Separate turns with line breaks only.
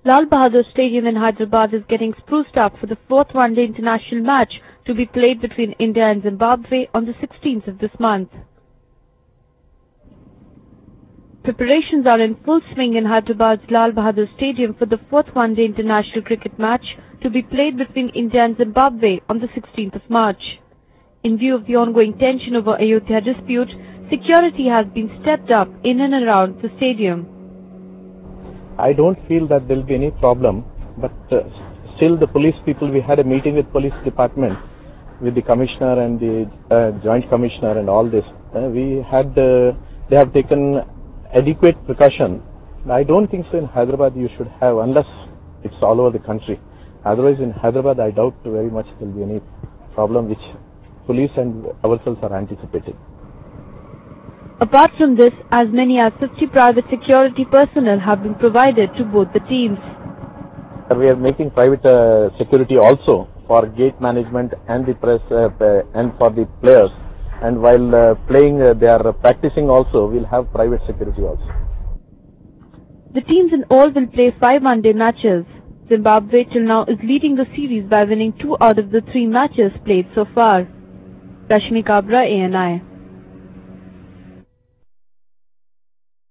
Lal Bahadur Stadium in Hyderabad is getting spruced up for the fourth one-day international match to be played between India and Zimbabwe on the 16th of this month. Preparations are in full swing in Hyderabad's Lal Bahadur Stadium for the fourth one-day international cricket match to be played between India and Zimbabwe on the 16th of March. In view of the ongoing tension over Ayodhya dispute, security has been stepped up in and around the stadium.
I don't feel that there will be any problem, but still the police people, we had a meeting with police department, with the commissioner and the joint commissioner and all this. They have taken adequate precaution. I don't think so in Hyderabad you should have, unless it's all over the country. Otherwise in Hyderabad I doubt very much there will be any problem which police and ourselves are anticipating.
Apart from this, as many as 50 private security personnel have been provided to both the teams.
We are making private security also for gate management and the press and for the players. And while playing, they are practicing also, we'll have private security also.
The teams in all will play 5 one-day matches. Zimbabwe till now is leading the series by winning 2 out of the 3 matches played so far. Rashmi Kabra, ANI.